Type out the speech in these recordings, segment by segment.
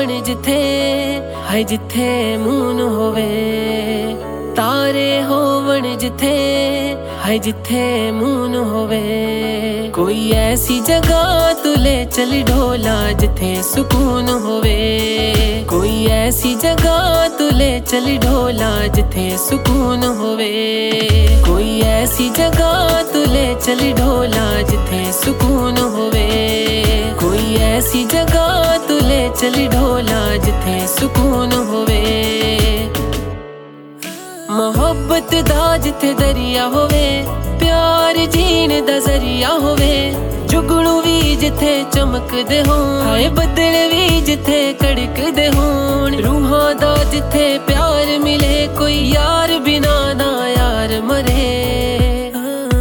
ਹੋਵਣ ਜਿੱਥੇ ਹਾਏ ਜਿੱਥੇ ਮੂਨ ਹੋਵੇ, ਤਾਰੇ ਹੋਵਣ ਜਿੱਥੇ ਹਾਏ ਜਿੱਥੇ ਮੂਨ ਹੋਵੇ। ਕੋਈ ਐਸੀ ਜਗ੍ਹਾ ਤੂੰ ਲੈ ਚੱਲ ਢੋਲਾ ਜਿੱਥੇ ਸਕੂਨ ਹੋਵੇ, ਕੋਈ ਐਸੀ ਜਗ੍ਹਾ ਤੂੰ ਲੈ ਚੱਲ ਢੋਲਾ ਜਿੱਥੇ ਸਕੂਨ ਹੋਵੇ, ਕੋਈ ਐਸੀ ਜਗ੍ਹਾ ਤੂੰ ਲੈ ਚੱਲ ਢੋਲਾ ਜਿੱਥੇ ਸਕੂਨ ਹੋਵੇ, ਕੋਈ ਐਸੀ ਜਗ੍ਹਾ ਤੂੰ ਲੈ ਚੱਲ ਢੋਲਾ ਜਿੱਥੇ ਸਕੂਨ ਹੋਵੇ। ਮੁਹੱਬਤ ਦਾ ਜਿੱਥੇ ਦਰਿਆ ਹੋਵੇ, ਪਿਆਰ ਜੀਣ ਦਾ ਜ਼ਰੀਆ ਹੋਵੇ, ਜੁਗਣੂ ਵੀ ਜਿੱਥੇ ਚਮਕਦੇ ਹੋਣ, ਹਾਏ ਬੱਦਲ ਵੀ ਜਿੱਥੇ ਕੜਕਦੇ ਹੋਣ, ਰੂਹਾਂ ਦਾ ਜਿੱਥੇ ਪਿਆਰ ਮਿਲੇ, ਕੋਈ ਯਾਰ ਬਿਨਾ ਨਾ ਯਾਰ ਮਰੇ।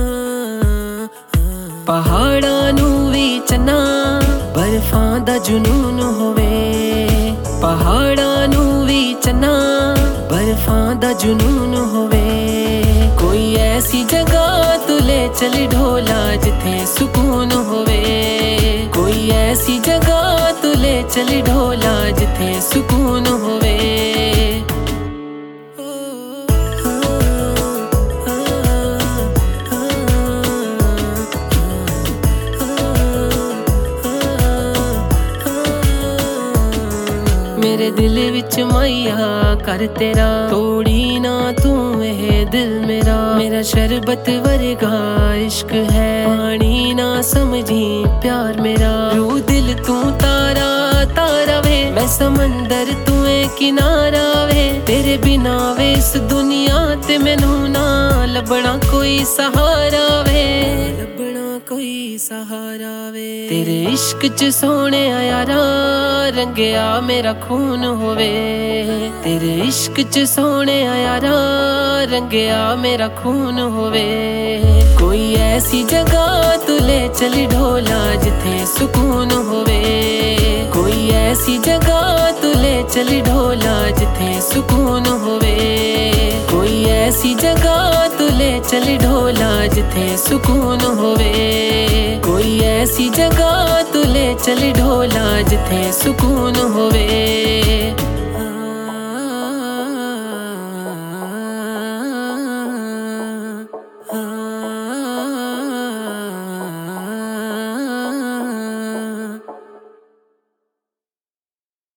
ਪਹਾੜਾਂ ਨੂੰ ਵੀ ਚੰਨਾ ਬਰਫਾਂ ਦਾ ਜਨੂਨ ਹੋਵੇ, ਪਹਾੜਾਂ ਨੂੰ ਵੀ ਚੰਨਾ ਬਰਫਾਂ ਦਾ ਜਨੂਨ ਹੋਵੇ, ਕੋਈ ਐਸੀ ਜਗ੍ਹਾ ਤੂੰ ਲੈ ਚੱਲ ਢੋਲਾ ਜਿੱਥੇ ਸਕੂਨ ਹੋਵੇ, ਕੋਈ ਐਸੀ ਜਗ੍ਹਾ ਤੂੰ ਲੈ ਚੱਲ ਢੋਲਾ ਜਿੱਥੇ ਸਕੂਨ ਹੋਵੇ। मेरे दिल विच मैया कर तेरा तोड़ी ना तू ये दिल मेरा, मेरा शरबत वर्गा इश्क है, पानी ना समझी प्यार मेरा, रू दिल तू तारा तारा वे, मैं समंदर तू किनारा वे, तेरे बिना वे इस दुनिया ते मैनू ना लभना कोई सहारा वे, लभना कोई सहारा वे। तेरे इश्क च सोने यारा रंगया मेरा खून होवे, तेरे इश्क च सोने यारा रंगया मेरा खून होवे, कोई ऐसी जगह तू ले चल ढोला जिथे सुकून होवे, कोई ऐसी जगह तू ले चल ढोला जिथे सुकून होवे, कोई ऐसी जगह तू ले चल ढोला जिथे सुकून होवे, कोई ऐसी जगह तू ले चल ढोला जिथे सुकून होवे।